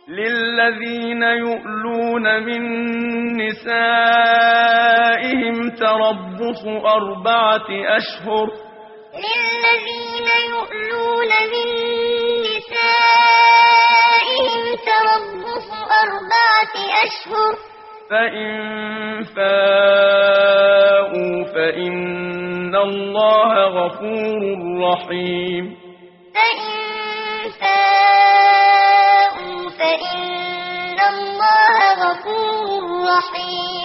للذين يؤلون من نسائهم تربص 4 أشهر للذين يؤلون من نسائهم تربص 4 أشهر فإن فاءوا فإن الله غفور رحيم فإن فاءوا فإن الله غفور رحيم